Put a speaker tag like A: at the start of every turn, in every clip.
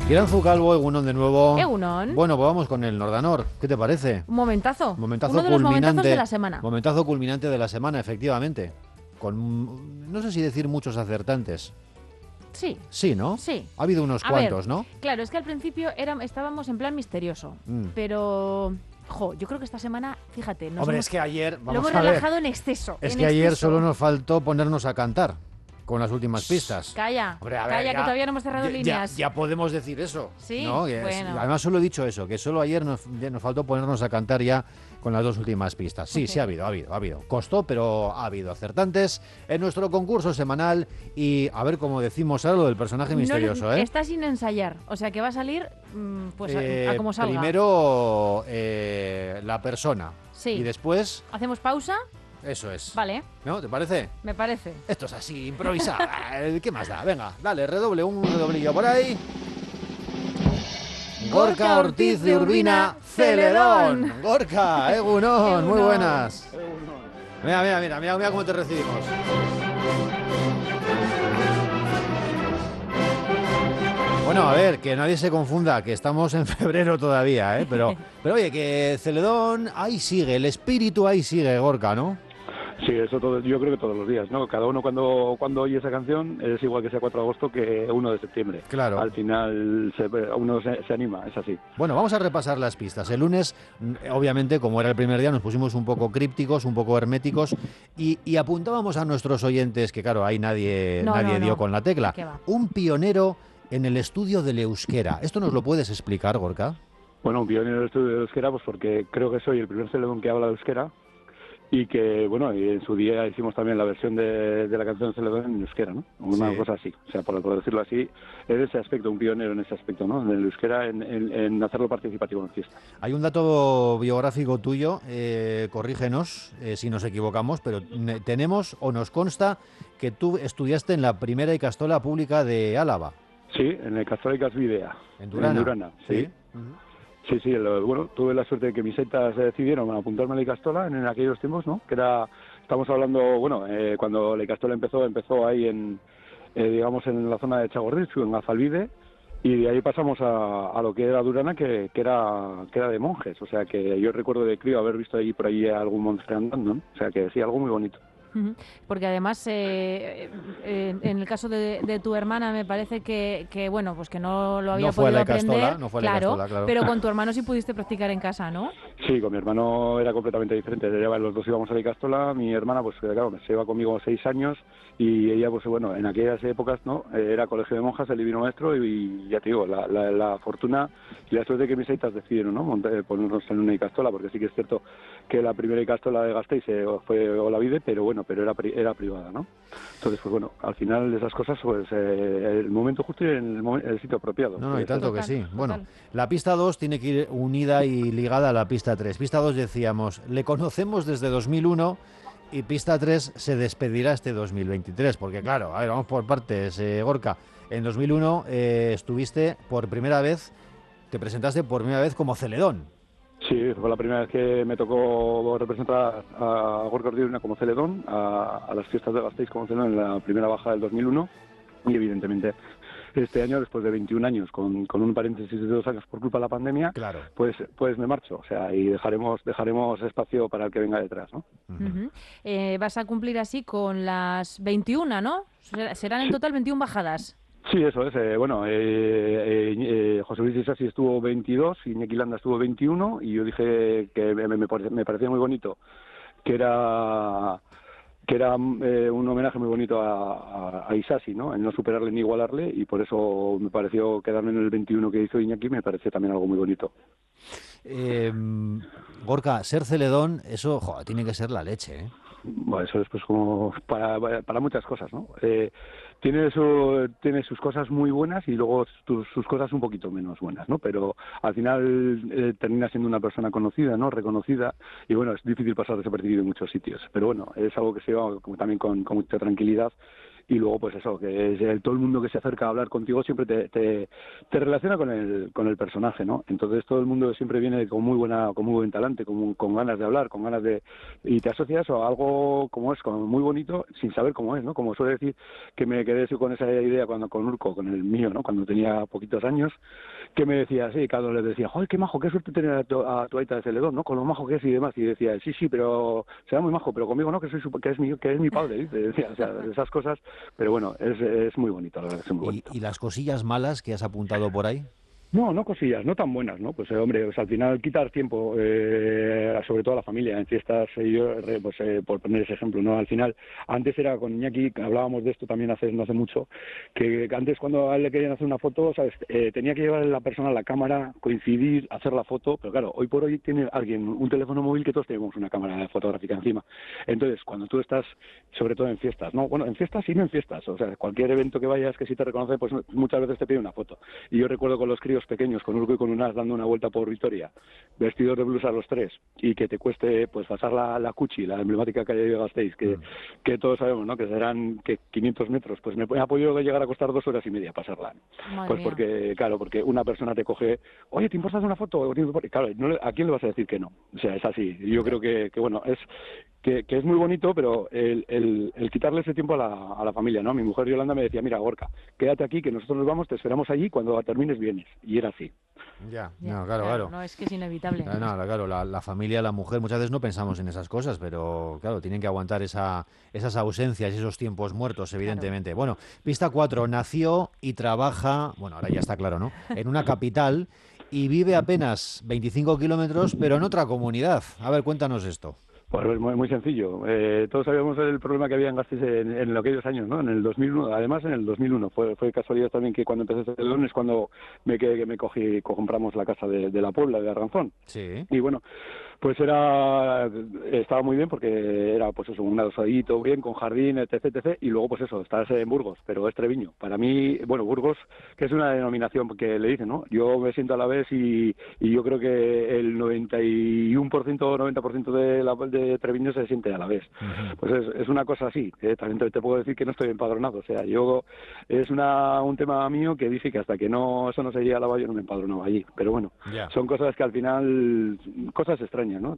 A: Iranzu Calvo, Egunon de nuevo.
B: Egunon.
A: Bueno, pues vamos con el Nordanor. ¿Qué te parece?
B: Un momentazo.
A: Momentazo
B: Uno de los
A: culminante.
B: momentazos de la semana.
A: Momentazo culminante de la semana, efectivamente. Con, no sé si decir muchos acertantes.
B: Sí.
A: Sí, ¿no?
B: Sí.
A: Ha habido unos cuantos, ¿no?
B: Claro, es que al principio estábamos en plan misterioso. Pero, yo creo que esta semana, fíjate,
A: Hombre, es que ayer,
B: lo
A: vamos
B: hemos
A: a ver,
B: relajado en exceso.
A: es que ayer solo nos faltó ponernos a cantar con las últimas pistas.
B: Calla,
A: Hombre, a ver,
B: calla, que todavía no hemos cerrado líneas.
A: Ya podemos decir eso.
B: Sí,
A: ¿no?
B: bueno.
A: Además solo he dicho eso, que solo ayer nos faltó ponernos a cantar ya con las dos últimas pistas. Sí, sí ha habido. Costó, pero ha habido acertantes en nuestro concurso semanal y a ver cómo decimos ahora lo del personaje misterioso,
B: No,
A: ¿eh?
B: está sin ensayar, o sea que va a salir pues a como salga.
A: Primero la persona.
B: Sí.
A: Y después...
B: ¿Hacemos pausa?
A: Eso es.
B: Vale.
A: ¿No? ¿Te parece?
B: Me parece.
A: Esto es así, improvisado. ¿Qué más da? Venga, dale, un redoblillo por ahí. Gorka Ortiz de Urbina, Celedón. Gorka, Egunon, muy buenas. Mira cómo te recibimos. Bueno, a ver, que nadie se confunda, que estamos en febrero todavía, ¿eh? Pero oye, que Celedón ahí sigue, el espíritu ahí sigue, Gorka, ¿no?
C: Sí, eso yo creo que todos los días, ¿no? Cada uno cuando oye esa canción es igual que sea 4 de agosto que 1 de septiembre.
A: Claro.
C: Al final uno se anima, es así.
A: Bueno, vamos a repasar las pistas. El lunes, obviamente, como era el primer día, nos pusimos un poco crípticos, un poco herméticos y apuntábamos a nuestros oyentes, que claro, ahí nadie dio con la tecla. Un pionero en el estudio del euskera. ¿Esto nos lo puedes explicar, Gorka?
C: Bueno, un pionero en el estudio del euskera, pues porque creo que soy el primer celedón que habla de euskera. Y que, bueno, y en su día hicimos también la versión de la canción de Celedón en euskera, ¿no? Una cosa así, o sea, por decirlo así, en ese aspecto, un pionero en ese aspecto, ¿no? En el euskera, en hacerlo participativo en fiesta.
A: Hay un dato biográfico tuyo, corrígenos si nos equivocamos, pero tenemos o nos consta que tú estudiaste en la primera Ikastola pública de Álava.
C: Sí, en el Ikastola Ikasbidea.
A: En Durana.
C: En Durana, sí. Sí, bueno, tuve la suerte de que mis aitas decidieron apuntarme a la Ikastola en aquellos tiempos, ¿no? Que era, estamos hablando, bueno, cuando la Ikastola empezó ahí digamos, en la zona de Txagorritxu, en Azalbide, y de ahí pasamos a lo que era Durana, que era de monjes, o sea, que yo recuerdo de crío haber visto ahí por ahí algún monje andando, ¿no? O sea, que sí, algo muy bonito.
B: Porque además, en el caso de tu hermana, me parece que bueno, pues que no lo había podido aprender.
A: No fue a la Ikastola, claro.
B: Pero con tu hermano sí pudiste practicar en casa, ¿no?
C: Sí, con mi hermano era completamente diferente. Los dos íbamos a la Ikastola, mi hermana, pues claro, se iba conmigo 6 años y ella, pues bueno, en aquellas épocas, ¿no? Era colegio de monjas, el divino maestro y ya te digo, la fortuna y la suerte de que mis aitas decidieron, ¿no? Ponernos en una Ikastola, porque sí que es cierto que la primera Ikastola de Gasteiz fue Olavide, pero bueno, era privada, ¿no? Entonces, pues bueno, al final de esas cosas, pues el momento justo y el sitio apropiado.
A: No, y tanto
B: total,
A: que sí.
B: total.
A: Bueno, la pista 2 tiene que ir unida y ligada a la pista 3. Pista 2 decíamos, le conocemos desde 2001 y pista 3 se despedirá este 2023, porque claro, a ver, vamos por partes, Gorka. En 2001 estuviste por primera vez, te presentaste por primera vez como Celedón.
C: Sí, fue la primera vez que me tocó representar a Gorka Ortiz de Urbina como Celedón, a las fiestas de Gasteiz como Celedón en la primera baja del 2001 y evidentemente este año, después de 21 años, con un paréntesis de 2 años por culpa de la pandemia,
A: claro,
C: pues me marcho, o sea, y dejaremos espacio para el que venga detrás, ¿no?
B: Vas a cumplir así con las 21, ¿no? Serán en total 21 bajadas.
C: Sí, eso es. José Luis Isasi estuvo 22, Iñaki Landa estuvo 21 y yo dije que me parecía muy bonito, que era un homenaje muy bonito a Isasi, ¿no? El no superarle ni igualarle y por eso me pareció quedarme en el 21 que hizo Iñaki, me pareció también algo muy bonito.
A: Gorka, ser Celedón, eso tiene que ser la leche, ¿eh?
C: Bueno, eso es pues como para muchas cosas, ¿no? Tiene sus cosas muy buenas y luego sus cosas un poquito menos buenas, ¿no? Pero al final termina siendo una persona conocida, ¿no? Reconocida y bueno, es difícil pasar desapercibido en muchos sitios. Pero bueno, es algo que se lleva también con mucha tranquilidad y luego pues eso, que todo el mundo que se acerca a hablar contigo siempre te relaciona con el personaje, ¿no? Entonces todo el mundo siempre viene con muy buen talante, con ganas de hablar, con ganas de, y te asocias a algo como muy bonito sin saber cómo es, ¿no? Como suele decir, que me quedé con esa idea cuando con Urco, con el mío, ¿no? Cuando tenía poquitos años, que me decía así, cuando le decía, joder, qué majo, qué suerte tener a tu aita de Celedón, ¿no? Con lo majo que es y demás, y decía, sí, pero será muy majo, pero conmigo no, que es mi padre, ¿viste? Decía, o sea, esas cosas, pero bueno, es muy bonito, la verdad, es muy bonito.
A: ¿Y las cosillas malas que has apuntado por ahí?
C: No cosillas, no tan buenas, ¿no? Pues hombre, pues al final quitar tiempo, sobre todo a la familia, en fiestas, por poner ese ejemplo, ¿no? Al final, antes era con Iñaki, hablábamos de esto también no hace mucho, que antes cuando a él le querían hacer una foto, ¿sabes? Tenía que llevar la persona la cámara, coincidir, hacer la foto, pero claro, hoy por hoy tiene alguien un teléfono móvil que todos tenemos una cámara fotográfica encima. Entonces, cuando tú estás, sobre todo en fiestas, ¿no? Bueno, en fiestas y no en fiestas, o sea, cualquier evento que vayas que sí te reconoce, pues muchas veces te pide una foto. Y yo recuerdo con los críos pequeños, con Urco y con Unas, dando una vuelta por Vitoria, vestidos de blusa los tres, y que te cueste pues pasar la Cuchi, la emblemática calle de Gasteiz, que todos sabemos, ¿no? Que serán 500 metros, pues me ha podido llegar a costar 2 horas y media pasarla.
B: Madre
C: Pues
B: mía.
C: porque una persona te coge, oye, ¿te importa hacer una foto? Claro, ¿a quién le vas a decir que no? O sea, es así. Yo creo que bueno, que es muy bonito, pero el quitarle ese tiempo a la familia, ¿no? Mi mujer Yolanda me decía, mira, Gorka, quédate aquí, que nosotros nos vamos, te esperamos allí, cuando termines vienes. Y era así.
A: Ya,
B: Ya,
A: no, claro.
B: No, es que es inevitable.
A: No, claro, la familia, la mujer, muchas veces no pensamos en esas cosas, pero claro, tienen que aguantar esas ausencias, esos tiempos muertos, evidentemente.
B: Claro.
A: Bueno, pista 4, nació y trabaja, bueno, ahora ya está claro, ¿no? En una capital y vive apenas 25 kilómetros, pero en otra comunidad. A ver, cuéntanos esto.
C: Pues muy sencillo. Todos sabíamos el problema que había en Gasteiz en aquellos años, ¿no? En el 2001, además en el 2001. Fue casualidad también que cuando empecé este Celedón es cuando compramos la casa de la Puebla, de Arganzón.
A: Sí.
C: Y bueno, pues estaba muy bien porque era pues eso, un adosadito bien, con jardín, etc. Y luego pues eso, estás en Burgos, pero es Treviño. Para mí, bueno, Burgos, que es una denominación que le dicen, ¿no? Yo me siento a la vez y yo creo que el 91% o 90% de Treviño se siente a la vez.
A: Uh-huh.
C: Pues es una cosa así. También te puedo decir que no estoy empadronado. O sea, es un tema mío que dice que hasta que eso no se llegue a la yo no me empadronaba allí. Pero bueno, son cosas que al final, cosas extrañas, ¿no?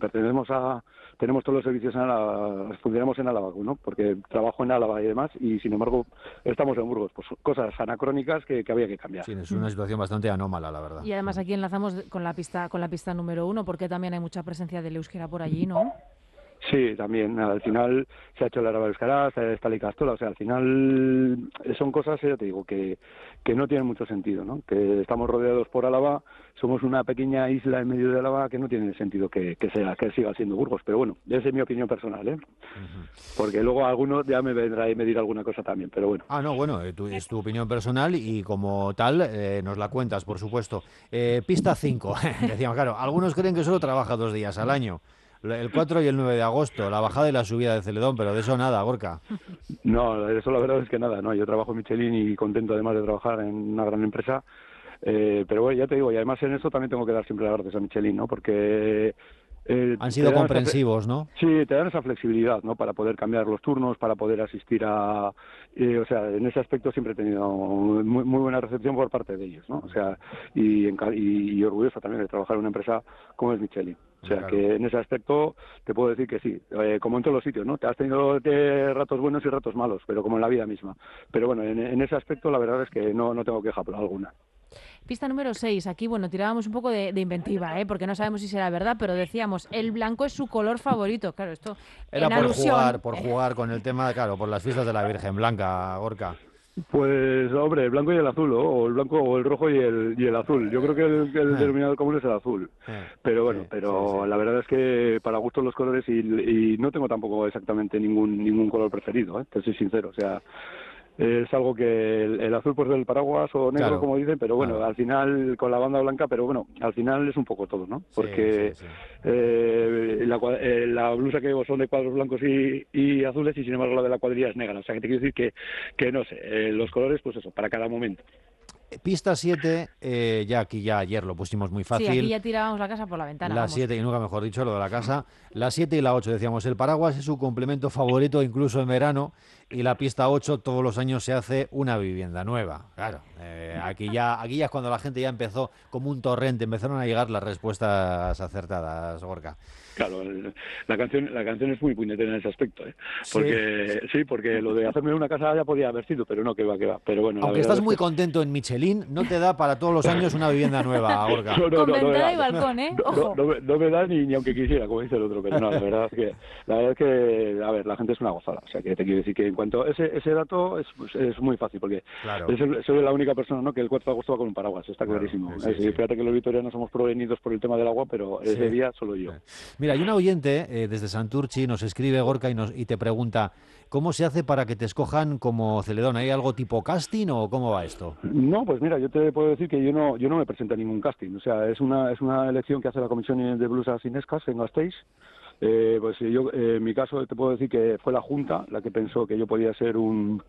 C: Tenemos todos los servicios en Álava, funcionamos en Álava, ¿no? Porque trabajo en Álava y demás, y sin embargo estamos en Burgos. Pues cosas anacrónicas que había que cambiar.
A: Sí, es una situación bastante anómala, la verdad.
B: Y además aquí enlazamos con la pista número 1, porque también hay mucha presencia del euskera por allí, ¿no?
C: Sí, también. Al final se ha hecho la Araba Euskara, está la Icastola, o sea, al final son cosas, ya te digo, que no tienen mucho sentido, ¿no? Que estamos rodeados por Álava, somos una pequeña isla en medio de Álava que no tiene sentido que siga siendo Burgos, pero bueno, esa es mi opinión personal, ¿eh? Uh-huh. Porque luego alguno ya me vendrá y me dirá alguna cosa también, pero bueno.
A: Ah, no, bueno, es tu opinión personal y como tal nos la cuentas, por supuesto. Pista 5, decíamos, claro, algunos creen que solo trabaja 2 días al año. El 4 y el 9 de agosto, la bajada y la subida de Celedón, pero de eso nada, Gorka.
C: No, eso la verdad es que nada, ¿no? Yo trabajo en Michelin y contento además de trabajar en una gran empresa, pero bueno, ya te digo, y además en eso también tengo que dar siempre las gracias a Michelin, ¿no? Porque
A: han sido comprensivos, ¿no?
C: Sí, te dan esa flexibilidad, ¿no? Para poder cambiar los turnos, para poder asistir o sea, en ese aspecto siempre he tenido muy buena recepción por parte de ellos, ¿no? O sea, y orgulloso también de trabajar en una empresa como es Michelin. O sea, claro, que en ese aspecto te puedo decir que sí, como en todos los sitios, ¿no? Te has tenido ratos buenos y ratos malos, pero como en la vida misma. Pero bueno, en ese aspecto la verdad es que no tengo queja por alguna.
B: Pista número 6. Aquí, bueno, tirábamos un poco de inventiva, porque no sabemos si será verdad, pero decíamos, el blanco es su color favorito. Claro, esto
A: era
B: en alusión...
A: por jugar con el tema, claro, por las fiestas de la Virgen Blanca, Gorka.
C: Pues, hombre, el blanco y el azul, ¿no? O el blanco o el rojo y el azul. Yo creo que el denominador común es el azul. Pero bueno, sí. La verdad es que para gustos los colores y no tengo tampoco exactamente ningún color preferido, te soy sincero. O sea, es algo que el azul pues del paraguas o negro, claro, como dicen, pero bueno, al final con la banda blanca, pero bueno, al final es un poco todo, ¿no? Porque sí. La blusa que llevo son de cuadros blancos y azules y sin embargo la de la cuadrilla es negra, o sea que te quiero decir que no sé, los colores pues eso, para cada momento.
A: Pista 7, ya ayer lo pusimos muy fácil.
B: Sí, aquí ya tirábamos la casa por la ventana.
A: La 7, y nunca mejor dicho, lo de la casa. La 7 y la 8, decíamos, el paraguas es su complemento favorito incluso en verano. y la pista 8 todos los años se hace una vivienda nueva. Claro, aquí ya es cuando la gente ya empezó como un torrente, empezaron a llegar las respuestas acertadas, Gorka.
C: Claro, la canción es muy puñetera en ese aspecto, ¿eh? Porque sí, porque lo de hacerme una casa ya podía haber sido, pero no, que va. Pero bueno,
A: aunque estás muy contento en Michelin, no te da para todos los años una vivienda nueva, Gorka.
B: Con ventana y balcón, ¿eh? Ojo.
C: No me da ni aunque quisiera, como dice el otro, pero no, la verdad es que, a ver, la gente es una gozada. O sea, que te quiero decir que en cuanto a ese dato es muy fácil, porque soy la única persona, ¿no?, que el 4 de agosto va con un paraguas, está clarísimo. Sí. Fíjate que los vitorianos somos provenidos por el tema del agua, pero ese día solo yo.
A: Mira, hay una oyente desde Santurchi, nos escribe, Gorka, y te pregunta, ¿cómo se hace para que te escojan como Celedón? ¿Hay algo tipo casting o cómo va esto?
C: No, pues mira, yo te puedo decir que yo no me presento a ningún casting. O sea, es una elección que hace la Comisión de Blusas Inescas en Gasteiz. Pues yo, en mi caso, te puedo decir que fue la Junta la que pensó que yo podía ser un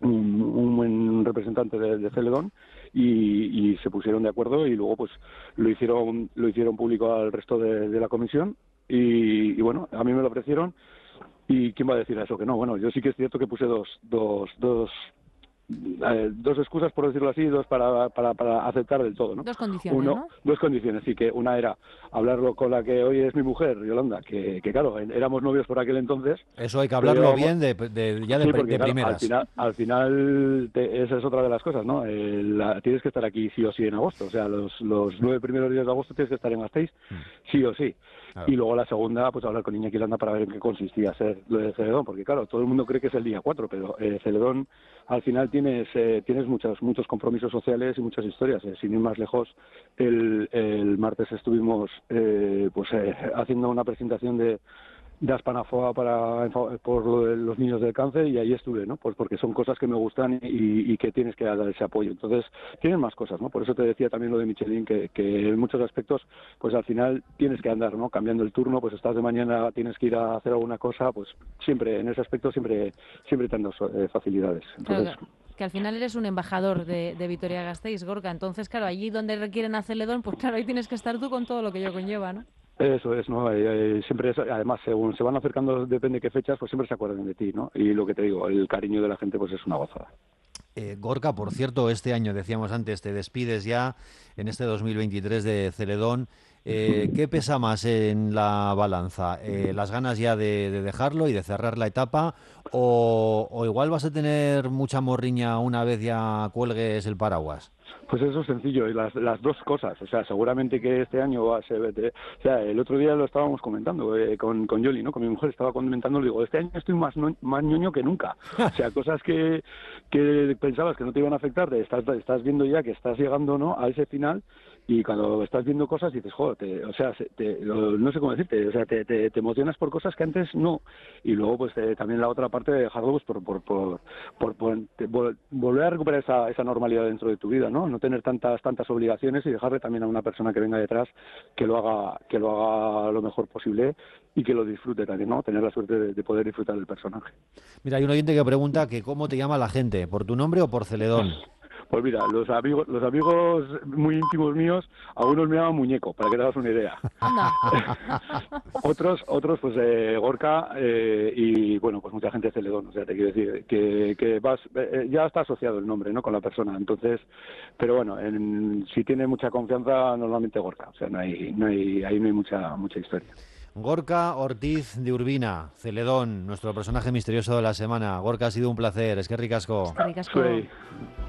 C: buen representante de Celedón y se pusieron de acuerdo y luego pues lo hicieron público al resto de la comisión y bueno, a mí me lo ofrecieron y ¿quién va a decir a eso que no? Bueno, yo sí que es cierto que puse dos excusas, por decirlo así, dos para aceptar del todo, ¿no?
B: Dos condiciones, ¿no?
C: Dos condiciones, sí, que una era hablarlo con la que hoy es mi mujer, Yolanda, que claro, éramos novios por aquel entonces.
A: Eso hay que hablarlo bien de primeras.
C: Al final esa es otra de las cosas, ¿no? Tienes que estar aquí sí o sí en agosto, o sea, los 9 primeros días de agosto tienes que estar en Gasteiz, sí o sí. Claro. Y luego la segunda, pues hablar con Iñaki Landa para ver en qué consistía ser lo de Celedón, porque claro, todo el mundo cree que es el día 4, pero Celedón al final tienes muchos compromisos sociales y muchas historias. Sin ir más lejos, el martes estuvimos haciendo una presentación de Aspanafoa por lo de los niños del cáncer y ahí estuve, ¿no? Pues porque son cosas que me gustan y que tienes que dar ese apoyo. Entonces, tienen más cosas, ¿no? Por eso te decía también lo de Michelin, que en muchos aspectos, pues al final tienes que andar, ¿no? Cambiando el turno, pues estás de mañana, tienes que ir a hacer alguna cosa, pues siempre, en ese aspecto, siempre te han dado facilidades. Entonces,
B: claro, que al final eres un embajador de Vitoria-Gasteiz, Gorka. Entonces, claro, allí donde requieren a Celedón, pues claro, ahí tienes que estar tú con todo lo que ello conlleva, ¿no?
C: Eso es, ¿no? Siempre además, según se van acercando, depende de qué fechas, pues siempre se acuerdan de ti, ¿no? Y lo que te digo, el cariño de la gente, pues es una gozada.
A: Gorka, por cierto, este año, decíamos antes, te despides ya en este 2023 de Celedón. ¿Qué pesa más en la balanza? ¿Las ganas ya de dejarlo y de cerrar la etapa? ¿O igual vas a tener mucha morriña una vez ya cuelgues el paraguas?
C: Pues eso es sencillo, y las dos cosas. O sea, seguramente que este año va a ser... O sea, el otro día lo estábamos comentando con Yoli, ¿no? Con mi mujer estaba comentando, le digo, este año estoy más ñoño que nunca. O sea, cosas que pensabas que no te iban a afectar, estás viendo ya que estás llegando, ¿no?, a ese final, y cuando estás viendo cosas dices, joder, no sé cómo decirte, o sea, te emocionas por cosas que antes no. Y luego, pues también la otra parte de dejarlo, pues por volver a recuperar esa normalidad dentro de tu vida, ¿no? No tener tantas obligaciones y dejarle también a una persona que venga detrás que lo haga lo mejor posible y que lo disfrute también, ¿no? Tener la suerte de poder disfrutar del personaje.
A: Mira, hay un oyente que pregunta que cómo te llama la gente, ¿por tu nombre o por Celedón?
C: Pues mira, los amigos muy íntimos míos, algunos me llaman Muñeco, para que te hagas una idea. otros pues Gorka y bueno, pues mucha gente de Celedón. O sea, te quiero decir que vas, ya está asociado el nombre, ¿no?, con la persona. Entonces, pero bueno, si tiene mucha confianza, normalmente Gorka. O sea, ahí no hay mucha historia.
A: Gorka Ortiz de Urbina, Celedón, nuestro personaje misterioso de la semana. Gorka, ha sido un placer. Eskerrik asko.
B: Eskerrik asko.
C: Sí.